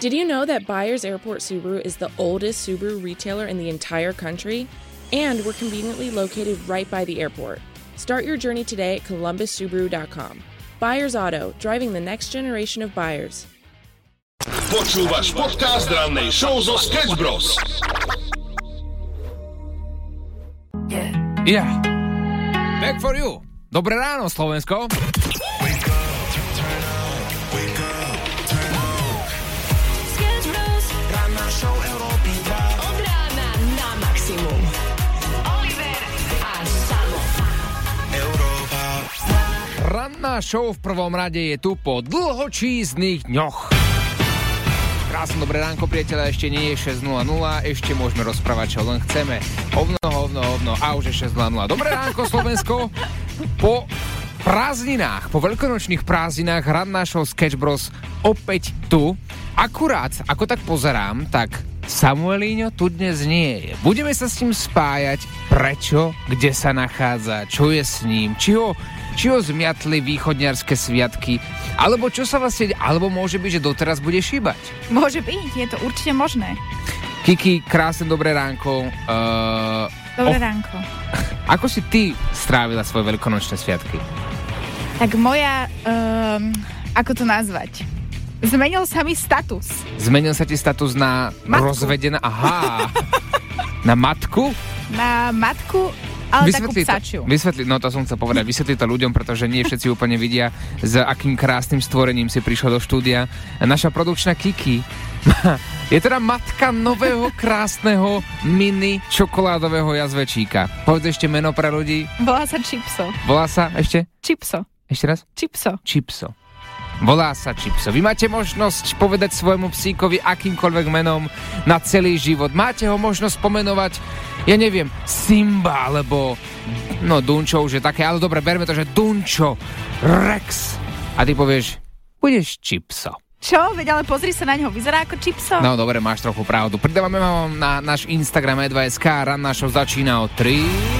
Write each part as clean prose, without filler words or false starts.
Did you know that Byers Airport Subaru is the oldest Subaru retailer in the entire country? And we're conveniently located right by the airport. Start your journey today at columbussubaru.com. Byers Auto, driving the next generation of buyers. Počúvaš podcast rannej show zo Sketch Bros. Yeah. Back for you. Dobré ráno, Slovensko. Ranná show v prvom rade je tu po dlhočíznych dňoch. Krásne dobré ránko, priateľa, ešte nie je 6:00, ešte môžeme rozprávať, čo len chceme. Hovno, a už je 6:00. Dobré ránko, Slovensko. Po prázdninách, po veľkonočných prázdninách ranná show Sketch Bros opäť tu. Akurát, ako tak pozerám, tak Samuelíňo tu dnes nie je. Budeme sa s ním spájať, prečo, kde sa nachádza, čo je s ním, či ho zmiatli východňarské sviatky, alebo čo sa vlastne, alebo môže byť, že doteraz bude šíbať. Môže byť, je to určite možné. Kiki, krásne dobré ránko. Dobré ránko. Ako si ty strávila svoje veľkonočné sviatky? Tak moja, ako to nazvať? Zmenil sa mi status. Zmenil sa ti status na matku. Rozvedená? Aha. Na matku? Na matku, ale takú psačiu. No to som chcel povedať. Vysvetli to ľuďom, pretože nie všetci úplne vidia, s akým krásnym stvorením si prišla do štúdia. Naša produkčná Kiki je teda matka nového krásneho mini čokoládového jazvečíka. Povedz ešte meno pre ľudí. Volá sa Chipso. Volá sa ešte? Chipso. Ešte raz? Chipso. Volá sa Chipso. Vy máte možnosť povedať svojmu psíkovi akýmkoľvek menom na celý život. Máte ho možnosť pomenovať, ja neviem, Simba, alebo Dunčo už je také, ale dobre, berme to, že Dunčo, Rex. A ty povieš, budeš Chipso. Čo? Veď ale pozri sa na ňo, vyzerá ako Chipso. No dobre, máš trochu pravdu. Pridávame vám na náš Instagram e2.sk, ranná show začína o 3,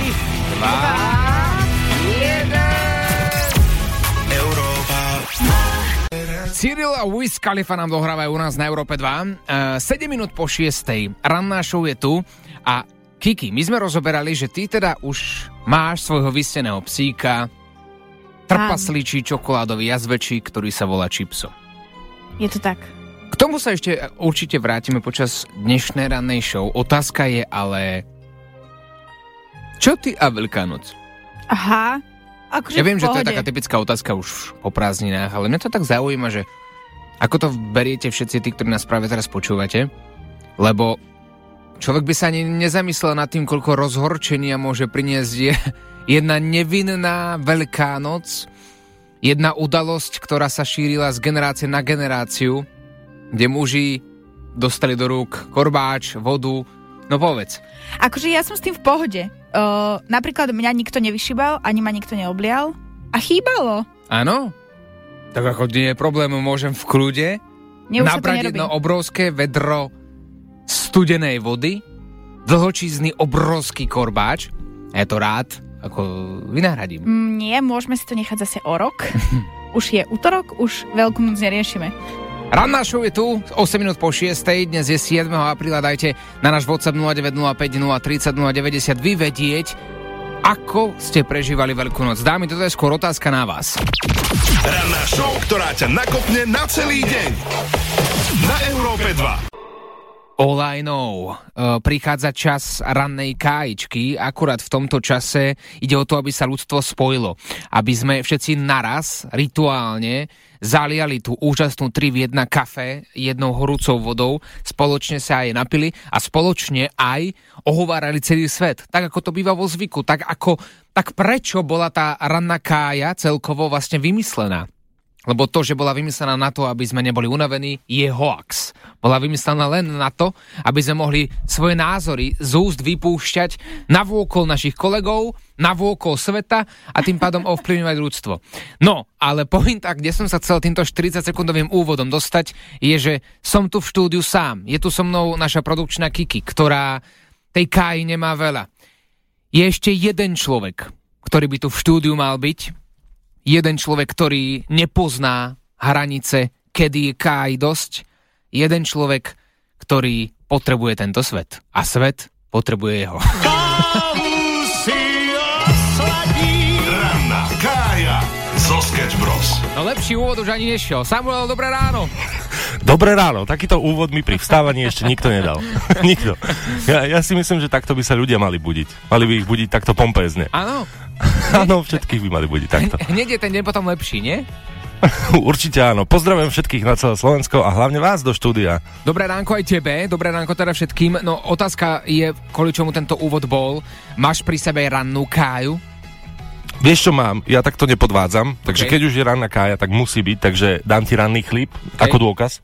2, 1. Cyril a Wiz Khalifa nám dohrávajú u nás na Európe 2. 7 minút po 6. Ranná show je tu. A Kiki, my sme rozoberali, že ty teda už máš svojho vysneného psíka, trpaslíčí čokoládový jazvečík, ktorý sa volá Chipso. Je to tak. K tomu sa ešte určite vrátime počas dnešnej rannej show. Otázka je ale, čo ty a Veľká noc? Aha. Akože ja viem, že to je taká typická otázka už po prázdninách, ale mňa to tak zaujíma, že ako to beriete všetci tí, ktorí nás práve teraz počúvate, lebo človek by sa ani nezamyslel nad tým, koľko rozhorčenia môže priniesť jedna nevinná Veľká noc, jedna udalosť, ktorá sa šírila z generácie na generáciu, kde muži dostali do rúk korbáč, vodu. No povedz. Akože ja som s tým v pohode. Napríklad mňa nikto nevyšíbal, ani ma nikto neoblial. A chýbalo. Áno? Tak ako nie je problém, môžem v kľude nabrať jedno obrovské vedro studenej vody, dlhočízny obrovský korbáč. Ja to rád ako vynahradím. Nie, môžeme si to nechať zase o rok. Už je utorok, už Veľkú noc neriešime. Ranná show je tu, 8 minút po 6. Dnes je 7. apríla. Dajte na náš WhatsApp 0905 030 090 vyvedieť, ako ste prežívali Veľkú noc. Dámy, toto je skôr otázka na vás. Ranná show, ktorá ťa nakopne na celý deň. Na Európe 2. All I know. Prichádza čas rannej kájičky. Akurát v tomto čase ide o to, aby sa ľudstvo spojilo. Aby sme všetci naraz, rituálne, zaliali tú úžasnú 3 v 1 kafe jednou horúcou vodou, spoločne sa aj napili a spoločne aj ohovárali celý svet. Tak, ako to býva vo zvyku. Tak prečo bola tá ranná kája celkovo vlastne vymyslená? Lebo to, že bola vymyslená na to, aby sme neboli unavení, je hoax. Bola vymyslená len na to, aby sme mohli svoje názory z úst vypúšťať navôkol našich kolegov, navôkol sveta a tým pádom ovplyvňovať ľudstvo. No, ale pointa, kde som sa chcel týmto 40-sekundovým úvodom dostať, je, že som tu v štúdiu sám. Je tu so mnou naša produkčná Kiki, ktorá tej káji nemá veľa. Je ešte jeden človek, ktorý by tu v štúdiu mal byť. Jeden človek, ktorý nepozná hranice, kedy je káj dosť. jeden človek, ktorý potrebuje tento svet. A svet potrebuje jeho. Ranná Kája zo Sketch Bros. No lepší úvod už ani nešiel. Samuel, dobré ráno. Dobré ráno, takýto úvod mi pri vstávaní ešte nikto nedal. Nikto. Ja si myslím, že takto by sa ľudia mali budiť. Mali by ich budiť takto pompézne. Áno. Áno, všetkých by mali budiť takto. Hneď je ten deň potom lepší, nie? Určite áno. Pozdravujem všetkých na celé Slovensko a hlavne vás do štúdia. Dobré ránko aj tebe, dobré ránko teda všetkým. No otázka je, kvôli čomu tento úvod bol. Máš pri sebe rannú Káju? Vieš čo mám? Ja takto nepodvádzam, takže keď už je ranná Kája, tak musí byť, takže dám ti ranný chlíp ako dôkaz.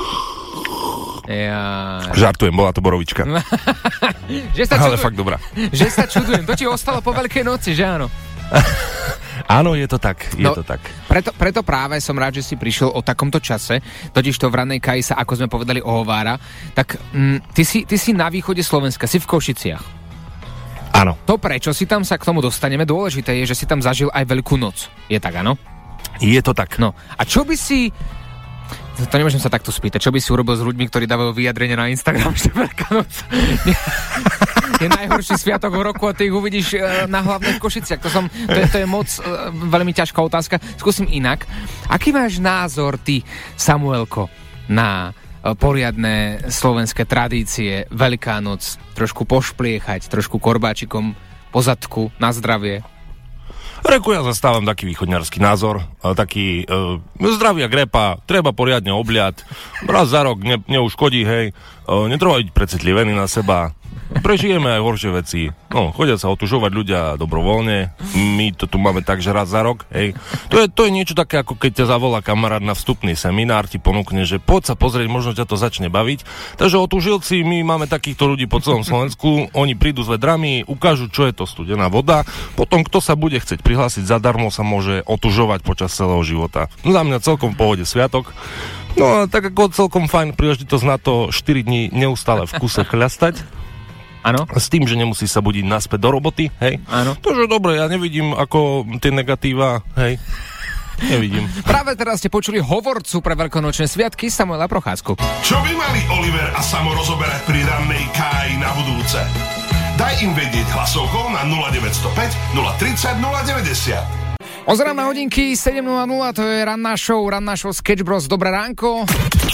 Ja... Žartujem, bola to borovička. Ale fakt dobrá. Že sa čudujem, to ti ostalo po Veľkej noci, že áno? Áno, je to tak, to tak. Preto práve som rád, že si prišiel o takomto čase, totiž to v rannej Káji sa, ako sme povedali, ohovára. Tak ty si na východe Slovenska, si v Košiciach. Áno. To prečo si tam sa k tomu dostaneme, dôležité je, že si tam zažil aj Veľkú noc. Je tak, áno? Je to tak. No, a čo by si... To nemôžem sa takto spýtať. Čo by si urobil s ľuďmi, ktorí dávajú vyjadrenie na Instagram, že Veľká noc je najhorší sviatok v roku a ty ich uvidíš na hlavných Košiciach. To je moc veľmi ťažká otázka. Skúsim inak. Aký máš názor ty, Samuelko, na poriadne slovenské tradície, Veľká noc, trošku pošpliechať, trošku korbáčikom po zadku, na zdravie? Reku, ja zastávam taký východňarský názor, taký zdravia grepa, treba poriadne obliať, raz za rok neuškodí, hej, netreba byť precitlivený na seba, prežijeme aj horšie veci, no, chodia sa otužovať ľudia dobrovoľne, my to tu máme tak, že raz za rok, hej, to je niečo také, ako keď ťa zavolá kamarát na vstupný seminár, ti ponúkne, že poď sa pozrieť, možno ťa to začne baviť, takže otužilci, my máme takýchto ľudí po celom Slovensku, oni prídu s vedrami, ukážu, čo je to studená voda, potom kto sa bude chcieť prihlásiť zadarmo, sa môže otužovať počas celého života. No za mňa celkom v pohode sviatok. No a tak ako celkom fajn príležitosť na to 4 dní neustále v kuse chľastať. Áno. S tým, že nemusí sa budiť naspäť do roboty, hej. Áno. To, že dobre, ja nevidím ako tie negatíva, hej. Nevidím. Práve teraz ste počuli hovorcu pre veľkonočné sviatky Samuela Procházku. Čo by mali Oliver a Samo rozoberať pri rannej Káji na budúce? Daj im vedieť hlasovkou na 0905 030 090. Ozerám na hodinky 7.00, to je ranná show Sketch Bros. Dobré ránko.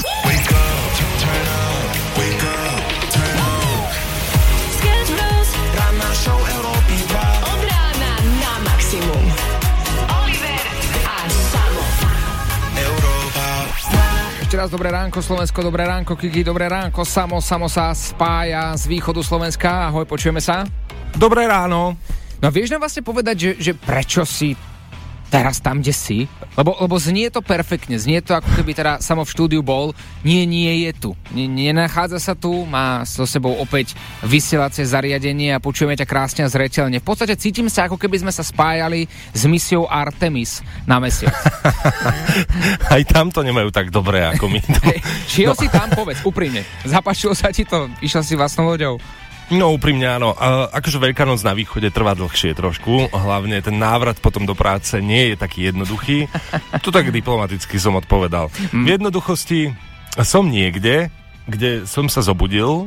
Sketch Bros. Ranná show Európy 2. Od rána na maximum. Oliver a Samo. Európa. Ešte raz dobré ránko Slovensko, dobré ránko Kiki, dobré ránko Samo sa spája z východu Slovenska. Ahoj, počujeme sa? Dobré ráno. No vieš nám vlastne povedať, že prečo si teraz tam, kde si? Lebo znie to perfektne, znie to ako keby teda Samo v štúdiu bol. Nie je tu. Nenachádza sa tu, má so sebou opäť vysielacie zariadenie a počujeme ťa krásne a zreteľne. V podstate cítim sa, ako keby sme sa spájali s misiou Artemis na mesiac. Aj tam to nemajú tak dobré ako my. Šiel si tam, povedz, úprimne. Zapáčilo sa ti to? Išiel si vlastnou loďou? No úprimne áno, akože Veľká noc na východe trvá dlhšie trošku, hlavne ten návrat potom do práce nie je taký jednoduchý, to tak diplomaticky som odpovedal. V jednoduchosti som niekde, kde som sa zobudil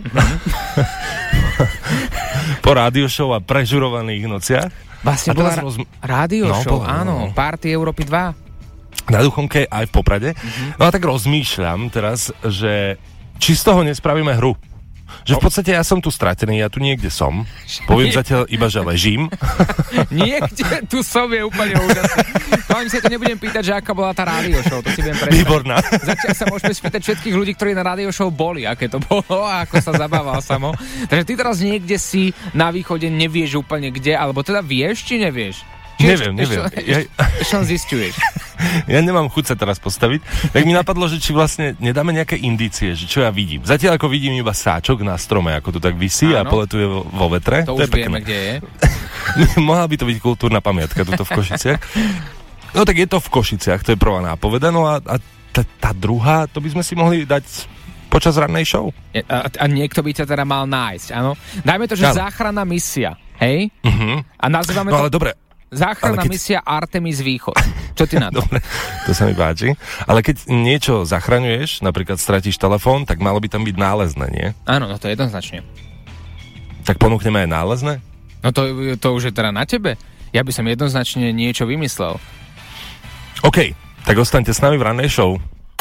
po rádio show a prežurovaných nociach. Vlastne bola rádio show, áno, Party Európy 2. Na Duchonke aj v Poprade. No a tak rozmýšľam teraz, že či z toho nespravíme hru. Že v podstate ja som tu stratený, ja tu niekde som. Poviem zatiaľ iba, že ležím. Niekde tu som je úplne úžasné. Vám sa to nebudem pýtať, že aká bola tá rádio show, to si viem predstaviť. Výborná. Zatiaľ sa môžeme spýtať všetkých ľudí, ktorí na rádio show boli, aké to bolo a ako sa zabával Samo. Takže ty teraz niekde si na východe, nevieš úplne kde, alebo teda vieš, či nevieš? Neviem. Čo zisťuješ? Ja nemám chuť sa teraz postaviť. Tak mi napadlo, že či vlastne nedáme nejaké indície, že čo ja vidím. Zatiaľ ako vidím iba sáčok na strome, ako to tak visí a poletuje vo vetre. To už vieme, kde je. Mohla by to byť kultúrna pamiatka tuto v Košiciach. No tak je to v Košiciach, to je prvá nápoveda. No a tá druhá, to by sme si mohli dať počas rannej show. A niekto by ťa teda mal nájsť, áno? Dajme to, že záchranná misia, hej? A nazývame no ale dobre. Záchranná misia Artemis Východ. Čo ty na to? Dobre, to sa mi páči. Ale keď niečo zachraňuješ, napríklad stratíš telefón, tak malo by tam byť nálezné, nie? Áno, no to jednoznačne. Tak ponúkneme aj nálezné? No to už je teda na tebe. Ja by som jednoznačne niečo vymyslel. OK, tak ostaňte s nami v rannej show.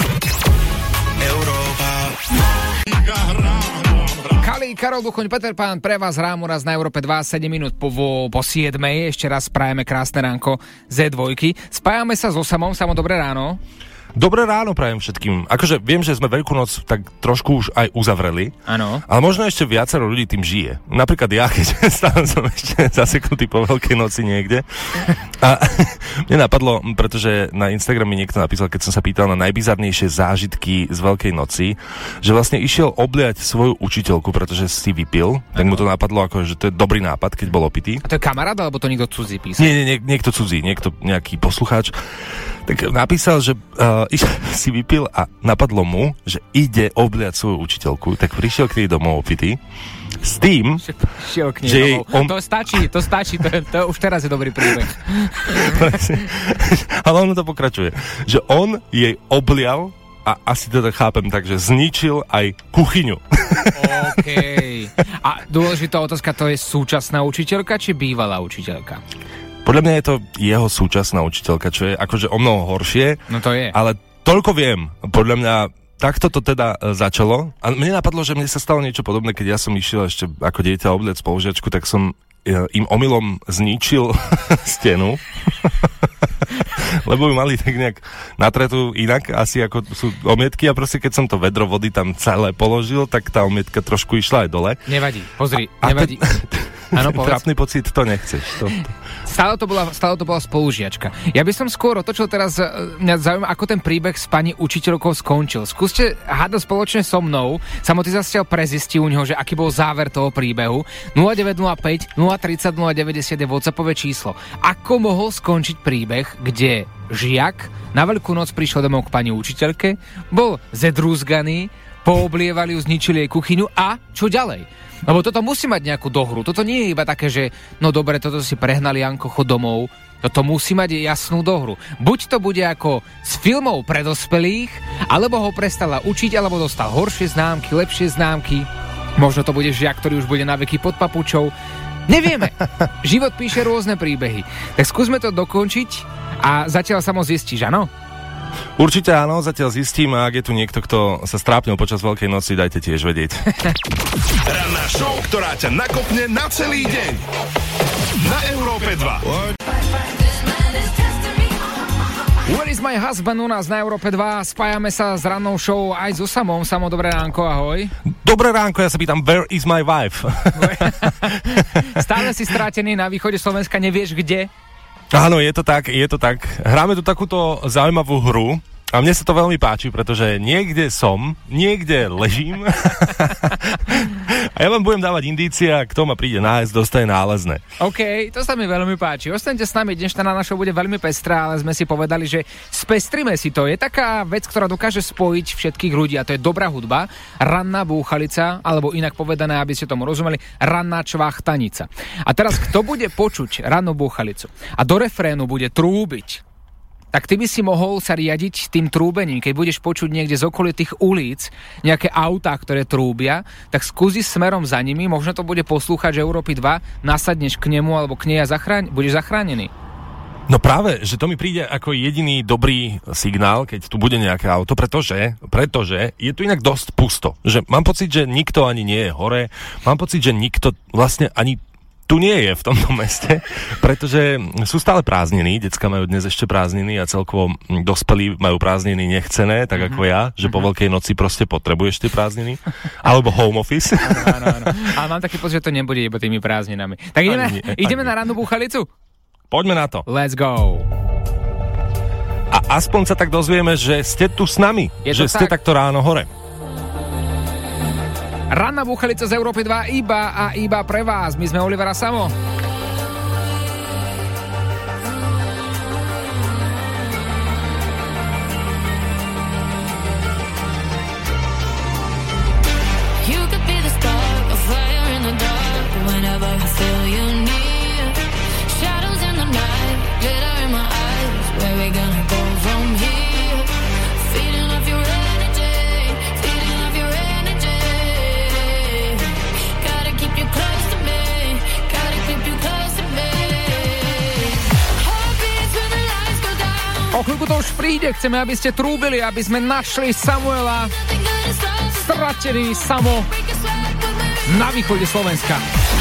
Kali, Karol Duchoň, Peter Pán, pre vás rámu raz na Európe 2, 7 minút po 7. Ešte raz prajeme krásne ránko Z2. Spájame sa so Samom. Samo, dobré ráno. Dobré ráno prajem všetkým. Akože viem, že sme Veľkú noc tak trošku už aj uzavreli. Áno. Ale možno ešte viacero ľudí tým žije. Napríklad ja, keď stále som ešte zaseknutý po Veľkej noci niekde. A mne napadlo, pretože na Instagrame niekto napísal, keď som sa pýtal na najbizarnejšie zážitky z Veľkej noci, že vlastne išiel obliať svoju učiteľku, pretože si vypil. Tak mu to napadlo, ako, že to je dobrý nápad, keď bol opitý. A to je kamarát, alebo to niekto cudzí písal? Nie, niekto cudzí, nejaký poslucháč. Tak napísal, že si vypil a napadlo mu, že ide obliať svoju učiteľku, tak prišiel k nej domov opitý s tým, že jej To stačí, to už teraz je dobrý príbeh. Ale ono to pokračuje, že on jej oblial a asi teda chápem tak, že zničil aj kuchyňu. OK. A dôležitá otázka, to je súčasná učiteľka, či bývalá učiteľka? Podľa mňa je to jeho súčasná učiteľka, čo je akože o mnoho horšie. No to je. Ale toľko viem. Podľa mňa takto to teda začalo. A mne napadlo, že mne sa stalo niečo podobné, keď ja som išiel ešte ako dieťa obliať spolužiačku, tak som im omylom zničil stenu. Lebo by mali tak nejak natretú inak, asi ako sú omietky a proste keď som to vedro vody tam celé položil, tak tá omietka trošku išla aj dole. Nevadí, pozri, nevadí. Áno, povedz. Trápny pocit, to nechceš. Stále to bola spolužiačka. Ja by som skôr otočil teraz, mňa zaujíma, ako ten príbeh s pani učiteľkou skončil. Skúste hádať spoločne so mnou, samotný zasiaľ prezistí u neho, že aký bol záver toho príbehu. 0905 030 090 je WhatsAppové číslo. Ako mohol skončiť príbeh, kde žiak na Veľkú noc prišiel domov k pani učiteľke, bol zedrúzganý, pooblievali ju, zničili jej kuchyňu a čo ďalej? Lebo toto musí mať nejakú dohru. Toto nie je iba také, že no dobre, toto si prehnali, Janko, chod domov. Toto musí mať jasnú dohru. Buď to bude ako z filmov pre dospelých, alebo ho prestala učiť, alebo dostal horšie známky, lepšie známky. Možno to bude žiak, ktorý už bude na veky pod papučou. Nevieme. Život píše rôzne príbehy. Tak skúsme to dokončiť a zatiaľ samo zistíš, áno? Určite áno, zatiaľ zistím a ak je tu niekto, kto sa strápnil počas Veľkej noci, dajte tiež vedieť. Ranná show, ktorá ťa nakopne na celý deň. Na Európe 2. Where is my husband u nás na Európe 2? Spájame sa s rannou show aj so Samom. Samo, dobré ránko, ahoj. Dobré ránko, ja sa pýtam, where is my wife? Stále si strátený na východe Slovenska, nevieš kde? Áno, je to tak. Hráme tu takúto zaujímavú hru a mne sa to veľmi páči, pretože niekde ležím a ja vám budem dávať indície a kto ma príde nájsť, dostane nálezné. OK, to sa mi veľmi páči. Ostaňte s nami, dnešná na našou bude veľmi pestrá, ale sme si povedali, že spestrime si to. Je taká vec, ktorá dokáže spojiť všetkých ľudí a to je dobrá hudba, ranná búchalica, alebo inak povedané, aby ste tomu rozumeli, ranná čvachtanica. A teraz, kto bude počuť rannú búchalicu a do refrénu bude trúbiť, tak ty by si mohol sa riadiť tým trúbením. Keď budeš počuť niekde z okolitých ulic nejaké autá, ktoré trúbia, tak skúsi smerom za nimi, možno to bude poslúchať Európy 2, nasadneš k nemu alebo k nej a budeš zachránený. No práve, že to mi príde ako jediný dobrý signál, keď tu bude nejaké auto, pretože je tu inak dosť pusto. Že mám pocit, že nikto ani nie je hore, mám pocit, že nikto vlastne ani tu nie je v tomto meste, pretože sú stále prázdniny, decka majú dnes ešte prázdniny a celkovo dospelí majú prázdniny nechcené, tak ako ja, že po Veľkej noci proste potrebuješ tie prázdniny, alebo home office. Áno. Ale mám taký pocit, že to nebude iba tými prázdninami. Tak ideme na rannú búchalicu? Poďme na to. Let's go. A aspoň sa tak dozvieme, že ste tu s nami, že ste takto ráno hore. Ranná búchalica z Európy 2 iba pre vás. My sme Oliver a Samo. You could be the spark, a fire in the dark. Whenever I feel you near, shadows in the night. chvíľku to už príde. Chceme, aby ste trúbili, aby sme našli Samuela. Stratený Samo na východe Slovenska.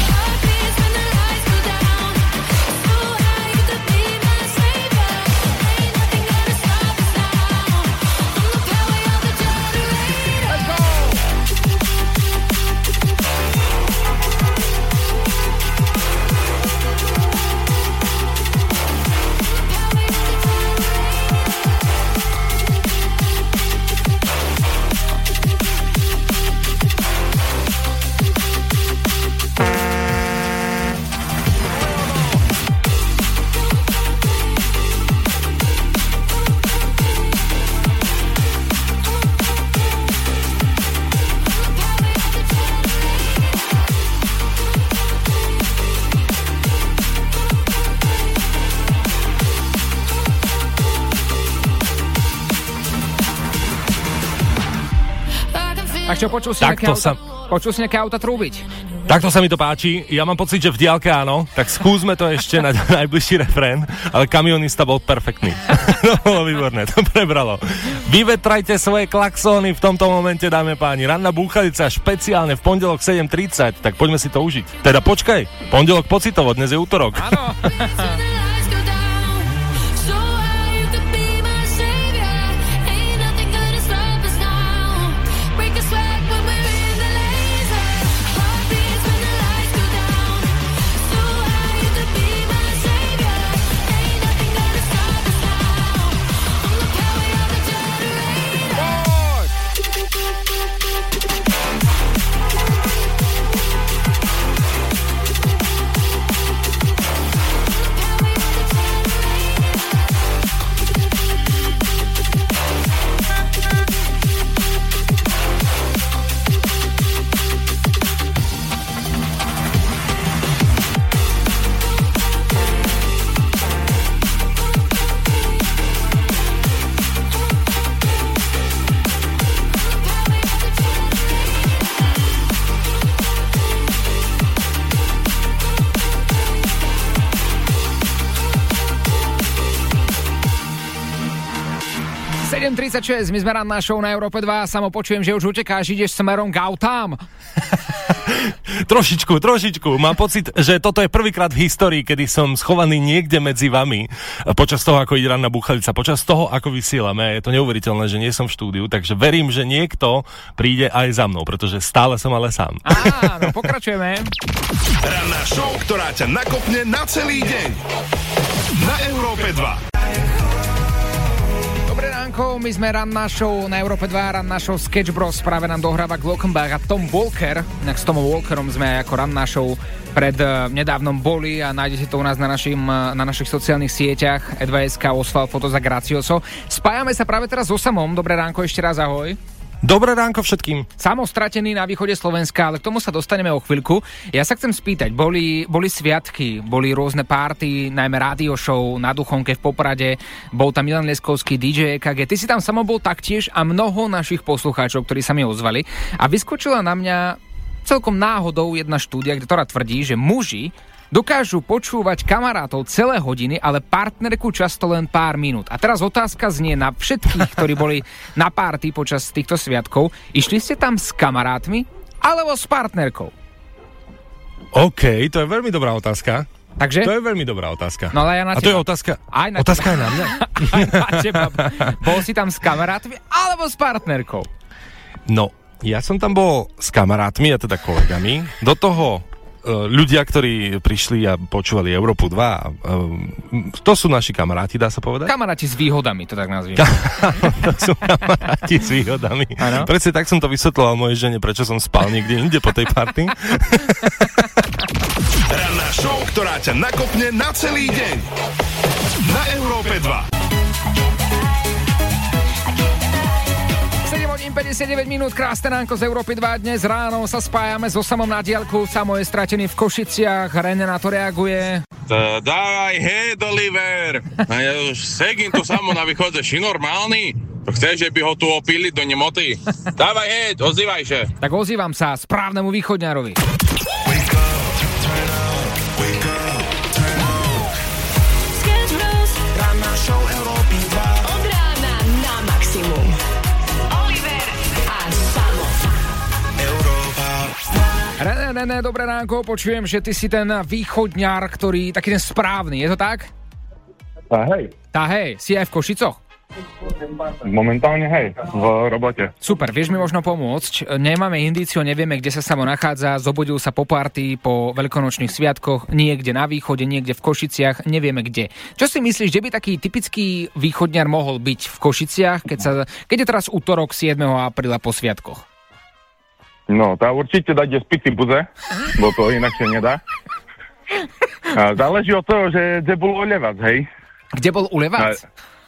Tak čo, počul si nejaké auta trúbiť? Takto sa mi to páči. Ja mám pocit, že v diaľke áno. Tak skúsme to ešte na najbližší refrén. Ale kamionista bol perfektný. No, bolo výborné, to prebralo. Vyvetrajte svoje klaxóny v tomto momente, dáme páni. Ranná búchalica špeciálne v pondelok 7:30. Tak poďme si to užiť. Teda počkaj, pondelok pocitovo, dnes je útorok. Áno. My sme ranná show na Európe 2. Samo počujem, že už utekáš, ideš smerom k autám. Trošičku. Mám pocit, že toto je prvýkrát v histórii, kedy som schovaný niekde medzi vami počas toho, ako ide ranná búchalica, počas toho, ako vysielame. Je to neuveriteľné, že nie som v štúdiu, takže verím, že niekto príde aj za mnou, pretože stále som ale sám. Áno, pokračujeme. Ranná show, ktorá ťa nakopne na celý deň. Na Európe 2. Dobré ránko, my sme ranná show na Európe 2, ranná show Sketch Bros. Práve nám dohráva Glockenbach a Tom Walker. Inak s Tomom Walkerom sme aj ako ranná show pred nedávnom boli a nájdete to u nás na našich sociálnych sieťach E2SK, Osval, Fotos a Gracioso. Spájame sa práve teraz so Samom. Dobré ránko, ešte raz ahoj. Dobré ránko všetkým. Samo stratený na východe Slovenska, ale k tomu sa dostaneme o chvíľku. Ja sa chcem spýtať, boli sviatky, boli rôzne párty, najmä rádio show na Duchonke v Poprade, bol tam Milan Leskovský, DJ EKG, ty si tam Samo bol taktiež a mnoho našich poslucháčov, ktorí sa mi ozvali a vyskočila na mňa celkom náhodou jedna štúdia, ktorá tvrdí, že muži dokážu počúvať kamarátov celé hodiny, ale partnerku často len pár minút. A teraz otázka znie na všetkých, ktorí boli na párty počas týchto sviatkov. Išli ste tam s kamarátmi alebo s partnerkou? OK, to je veľmi dobrá otázka. Takže? To je veľmi dobrá otázka. No ale ja na teba. A to je otázka. Otázka je na mňa. Aj na teba. Bol si tam s kamarátmi alebo s partnerkou? No, ja som tam bol s kamarátmi, a teda kolegami. Do toho ľudia, ktorí prišli a počúvali Európu 2, to sú naši kamaráti, dá sa povedať? Kamaráti s výhodami, to tak nazviem. To sú kamaráti s výhodami. Ano? Presne tak som to vysvetloval mojej žene, prečo som spal niekde inde po tej party. Ranná show, ktorá ťa nakopne na celý deň. Na Európe 2. 59 minút, krásne ránko z Európy 2. Dnes ráno sa spájame so Samom na diaľku. Samo je stratený v Košiciach, René na to reaguje. Dávaj head, Oliver. A ja už sedím tu Samo na východe, ši normálny? Chceš, že by ho tu opili do nemoty? Dávaj head, ozývaj sa. Tak ozývam sa správnemu východňarovi. Ranná show Európy 2. René, dobré ránko, počujem, že ty si ten východňar, ktorý, taký ten správny, je to tak? Hej, si aj v Košicoch? Momentálne hej, v robote. Super, vieš mi možno pomôcť? Nemáme indíciu, nevieme, kde sa Samo nachádza, zobudil sa po party, po veľkonočných sviatkoch, niekde na východe, niekde v Košiciach, nevieme kde. Čo si myslíš, že by taký typický východňar mohol byť v Košiciach, keď je teraz útorok 7. apríla po sviatkoch? No, tá určite dať z pici buze, bo to inakšie nedá. A záleží od toho, že kde bol Olevac, hej? Kde bol Olevac?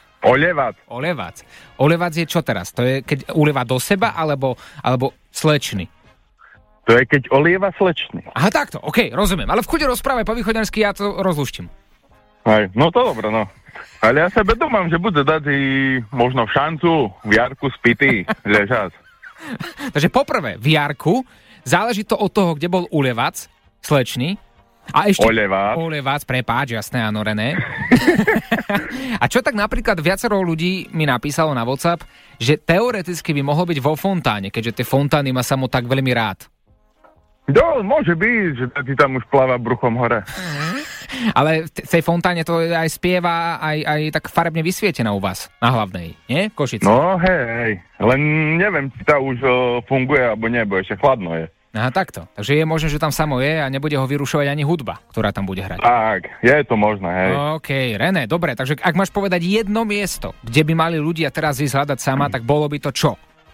Olevac je čo teraz? To je keď ulieva do seba, alebo slečný? To je keď olieva slečný. Aha, takto, okej, rozumiem. Ale v chude rozprávaj po východňarsky, ja to rozluštím. Hej, no to dobré, no. Ale ja sebe domám, že bude dať i možno v šancu, v jarku spity, ležať. Takže poprvé, v jarku, záleží to od toho, kde bol Olevac, slečný, a ešte... Olevac, prepáč, jasné, áno, René. A čo tak napríklad viacero ľudí mi napísalo na WhatsApp, že teoreticky by mohlo byť vo fontáne, keďže tie fontány má Samo tak veľmi rád. No, môže byť, že ty tam už pláva bruchom hore. Ale v tej fontáne to aj spieva, aj tak farebne vysvietená u vás, na hlavnej, nie? Košice. No, hej, len neviem, či tá už funguje, alebo nie, bo ešte chladno je. Aha, takto. Takže je možné, že tam Samo je a nebude ho vyrušovať ani hudba, ktorá tam bude hrať. Tak, je to možné, hej. OK, René, dobre, takže ak máš povedať jedno miesto, kde by mali ľudia teraz ísť hľadať Sama, tak bolo by to čo?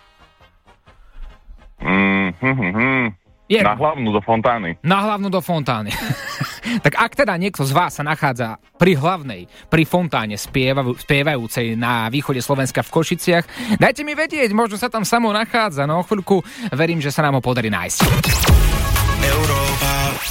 Na hlavnú do fontány. Na hlavnú do fontány. Tak ak teda niekto z vás sa nachádza pri hlavnej, pri fontáne spievajúcej na východe Slovenska v Košiciach, dajte mi vedieť, možno sa tam Samo nachádza, no o chvíľku verím, že sa nám ho podarí nájsť. Európa.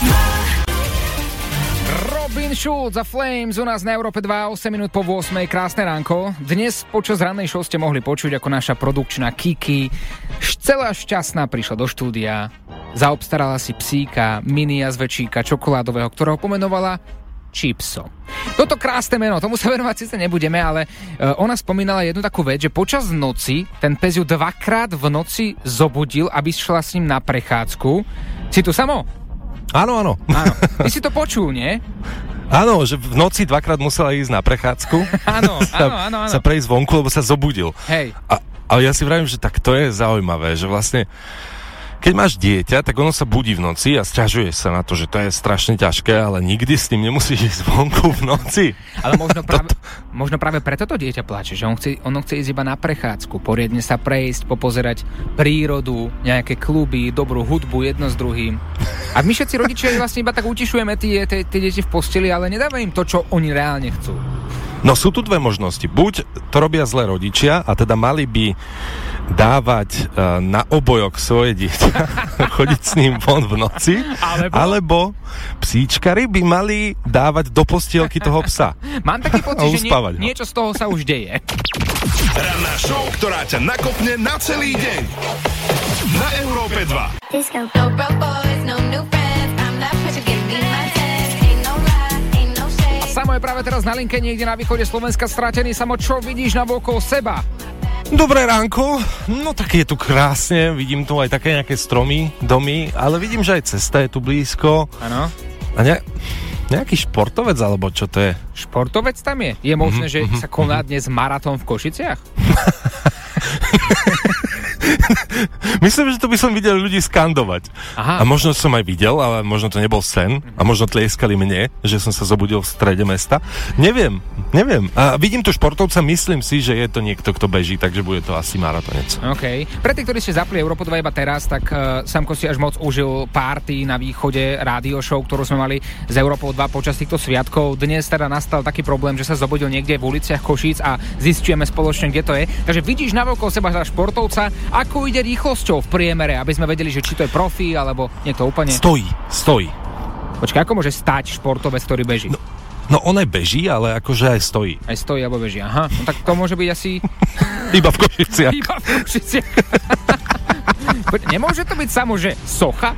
Robin Schulz a Flames u nás na Európe 2, 8 minút po 8, krásne ránko. Dnes počas rannej show ste mohli počuť, ako naša produkčná Kiki celá šťastná prišla do štúdia, zaobstarala si psíka, mini jazvečíka čokoládového, ktorého pomenovala Chipso. Toto krásne meno, tomu sa venovať síce nebudeme, ale ona spomínala jednu takú vec, že počas noci ten pes ju dvakrát v noci zobudil, aby šla s ním na prechádzku. Si tu Samo? Áno. Ty si to počul, nie? Áno, že v noci dvakrát musela ísť na prechádzku. Áno. Sa prejsť vonku, lebo sa zobudil. Hej. Ale ja si vravím, že tak to je zaujímavé, že vlastne keď máš dieťa, tak ono sa budí v noci a sťažuje sa na to, že to je strašne ťažké, ale nikdy s tým nemusíš ísť vonku v noci. Ale možno práve preto to dieťa plače, že ono chce ísť iba na prechádzku, poriadne sa prejsť, popozerať prírodu, nejaké kluby, dobrú hudbu jedno s druhým. A my všetci rodičia vlastne iba tak utišujeme tie deti v posteli, ale nedáme im to, čo oni reálne chcú. No sú tu dve možnosti. Buď to robia zlé rodičia a teda mali by dávať na obojok svoje dieťa, chodiť s ním von v noci, alebo psíčkari by mali dávať do postielky toho psa. Mám taký pocit, že niečo z toho sa už deje. Ranná show, ktorá ťa nakopne na celý deň. Na Európe 2. Samo je práve teraz na linke niekde na východe Slovenska stratený. Samo, čo vidíš na okolo seba? Dobré ránko, no tak je tu krásne, vidím tu aj také nejaké stromy, domy, ale vidím, že aj cesta je tu blízko. Áno. A nejaký športovec, alebo čo to je? Športovec tam je? Je možné, že sa koná dnes maratón v Košiciach? Myslím, že to by som videl ľudí skandovať. Aha. A možno som aj videl, ale možno to nebol sen. A možno tlieskali mne, že som sa zobudil v strede mesta. Neviem. A vidím tu športovca, myslím si, že je to niekto, kto beží, takže bude to asi maratonec. OK. Pre tých, ktorí ste zapli Európu 2 iba teraz, tak Samko si až moc užil party na východe, rádio show, ktorú sme mali z Európou 2 počas týchto sviatkov. Dnes teda nastal taký problém, že sa zobudil niekde v uliciach Košíc a zistujeme spoločne, kde to je. Takže vidíš na okolo seba športovca, ako ide rýchlosťou v priemere, aby sme vedeli, že či to je profi, alebo niekto úplne... Stojí. Počkaj, ako môže stáť športovec, ktorý beží? No on aj beží, ale akože aj stojí. Aj stojí, alebo beží, aha. No tak to môže byť asi... Iba v Košiciach. Nemôže to byť samo, že socha?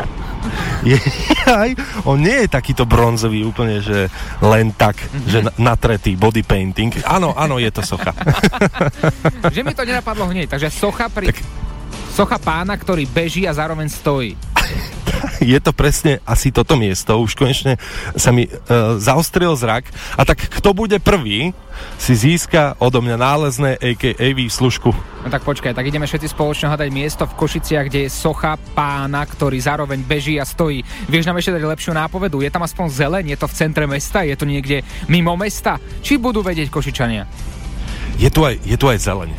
On nie je takýto bronzový úplne, že len tak, že natretý body painting. Áno, je to socha. Že mi to nenapadlo hneď, takže socha pána, ktorý beží a zároveň stojí. je to presne asi toto miesto. Už konečne sa mi zaostril zrak. A tak kto bude prvý, si získa odo mňa nálezné a.k.a. výslužku. No tak počkaj, tak ideme všetci spoločne hľadať miesto v Košiciach, kde je socha pána, ktorý zároveň beží a stojí. Vieš nám ešte dať lepšiu nápovedu? Je tam aspoň zeleň? Je to v centre mesta? Je to niekde mimo mesta? Či budú vedieť Košičania? Je tu aj zeleň.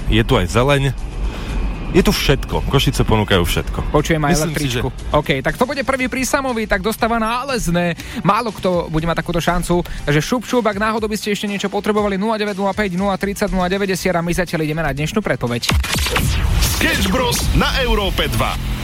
Je tu všetko. Košice ponúkajú všetko. Počujem aj Myslím električku. Si, že... OK, tak to bude prvý prísamový, tak dostáva nálezné. Málo kto bude mať takúto šancu. Takže šup, ak náhodou by ste ešte niečo potrebovali, 0905 030 090 a my zatiaľ ideme na dnešnú predpoveď. Sketch Bros. Na Európe 2.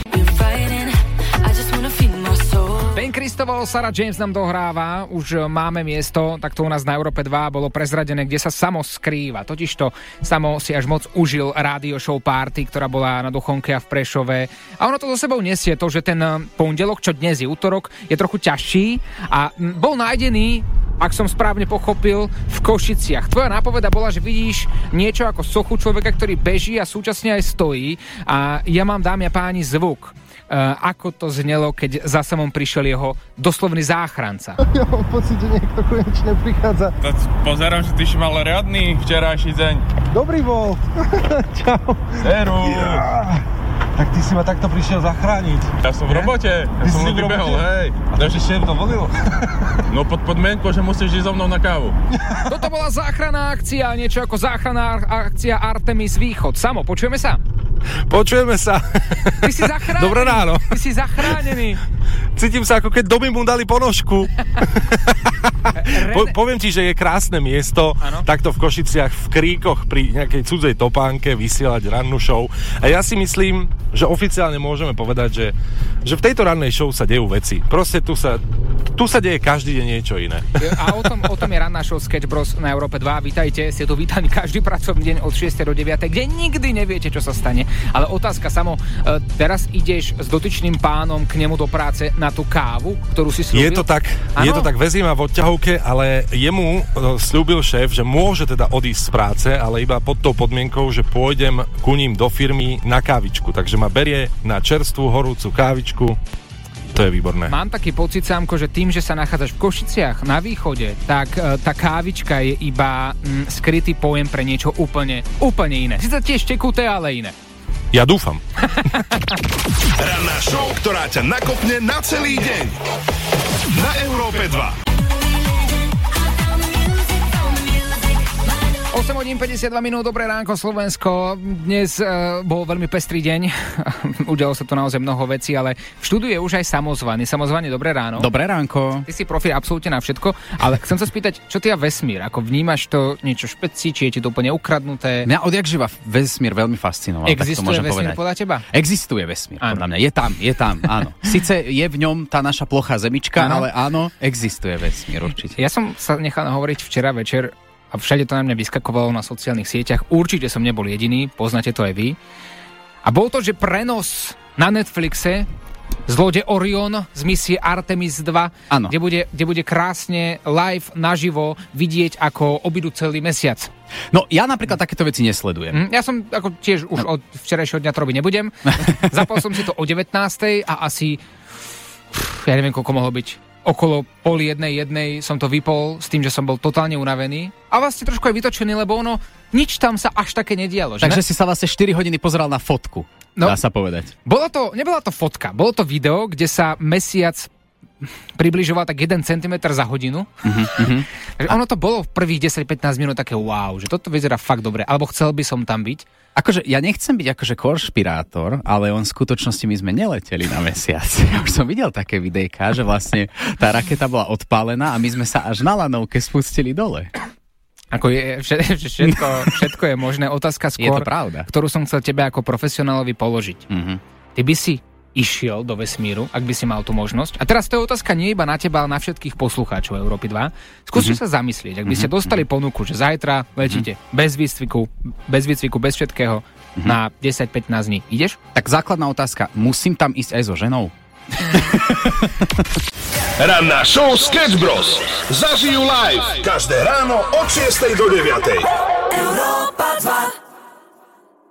Ben Christopher, Sarah James nám dohráva, už máme miesto, tak to u nás na Európe 2 bolo prezradené, kde sa Samo skrýva. Totižto Samo si až moc užil rádio show party, ktorá bola na Duchonke a v Prešove. A ono to so sebou nesie to, že ten pondelok, čo dnes je útorok, je trochu ťažší a bol nájdený, ak som správne pochopil, v Košiciach. Tvoja nápoveda bola, že vidíš niečo ako sochu človeka, ktorý beží a súčasne aj stojí. A ja mám, dámy a páni, zvuk. Ako to znelo, keď za Samom prišiel jeho doslovný záchranca. Ja mám pocit, že niekto konečne prichádza. Pozerám, že ty si mal riadny včerajší deň. Dobrý bol. Čau. Seru. Ja. Tak ty si ma takto prišiel zachrániť. Ja som v robote. Ja som len vybehol, hej. A takže šéf to volil? No pod podmienkou, že musíš ísť so mnou na kávu. Toto bola záchranná akcia, niečo ako záchranná akcia Artemis Východ. Samo, počujeme sa? Počujeme sa. Ty si zachránený. Dobré ráno. Ty si zachránený. Cítim sa, ako keď domy mu dali ponožku. Poviem ti, že je krásne miesto, takto v Košiciach, v Kríkoch, pri nejakej cudzej topánke vysielať rannú show. A ja si myslím, že oficiálne môžeme povedať, že v tejto rannej show sa dejú veci. Proste tu sa deje každý deň niečo iné. A o tom je ranná show Sketch Bros. Na Európe 2. Vítajte, ste tu vítaní každý pracovný deň od 6. do 9. kde nikdy neviete, čo sa stane. Ale otázka, Samo, teraz ideš s dotyčným pánom k nemu do práce na tú kávu, ktorú si slúbil? Je to tak, vezí ma v odťahovke, ale jemu slúbil šéf, že môže teda odísť z práce, ale iba pod tou podmienkou, že pôjdem ku ním do firmy na kávičku. Takže ma berie na čerstvú horúcu kávičku. To je výborné. Mám taký pocit, Sámko, že tým, že sa nachádzaš v Košiciach na východe, tak tá kávička je iba skrytý pojem pre niečo úplne iné. Sice tiež tekuté, ale iné. Ja dúfam. Ranná show, ktorá ťa nakopne na celý deň. Na Európe 2. 8 hodín 52 minút, dobré ránko Slovensko. Dnes bol veľmi pestrý deň. Udialo sa tu naozaj mnoho vecí, ale v štúdiu je už aj samozvaný. Samozvaný, dobré ráno. Dobré ránko. Ty si profil absolútne na všetko, ale chcem sa spýtať, čo ty a vesmír? Ako vnímaš to niečo špeci, či je ti to úplne ukradnuté? Mňa odjak živa vesmír veľmi fascinoval. Existuje vesmír podľa teba? Existuje vesmír, podľa mňa. Je tam, áno. Sice je v ňom tá naša plochá zemička, ale áno, existuje vesmír určite. Ja som sa nechal hovoriť včera večer a všade to na mňa vyskakovalo na sociálnych sieťach. Určite som nebol jediný, poznáte to aj vy. A bol to, že prenos na Netflixe z lode Orion z misie Artemis 2, kde bude krásne live naživo vidieť, ako obídu celý mesiac. No, ja napríklad takéto veci nesledujem. Ja som ako tiež už od včerajšieho dňa to robiť nebudem. Zapal som si to o 19. a asi ja neviem, koľko mohlo byť. Okolo 12:30 som to vypol s tým, že som bol totálne unavený a vlastne trošku aj vytočený, lebo nič tam sa až také nedialo. Takže si sa vlastne 4 hodiny pozeral na fotku, dá sa povedať. Nebola to fotka, bolo to video, kde sa mesiac približoval tak 1 cm za hodinu. Takže ono to bolo v prvých 10-15 minút také wow, že toto vyzerá fakt dobre, alebo chcel by som tam byť. Akože ja nechcem byť akože konšpirátor, ale v skutočnosti my sme neleteli na mesiac. Ja už som videl také videjka, že vlastne tá raketa bola odpálená a my sme sa až na lanovke spustili dole. Ako je, všetko je možné. Otázka skôr, je to pravda, ktorú som chcel tebe ako profesionálovi položiť. Ty by si išiel do vesmíru, ak by si mal tú možnosť. A teraz to je otázka nie iba na teba, ale na všetkých poslucháčov Európy 2. Skúste sa zamyslieť, ak by ste dostali ponuku, že zajtra letíte bez výcviku, bez všetkého na 10-15 dní. Ideš? Tak základná otázka, musím tam ísť aj so ženou? Ranná show Sketch Bros. Zažijú live každé ráno od 6 do 9. Európa 2.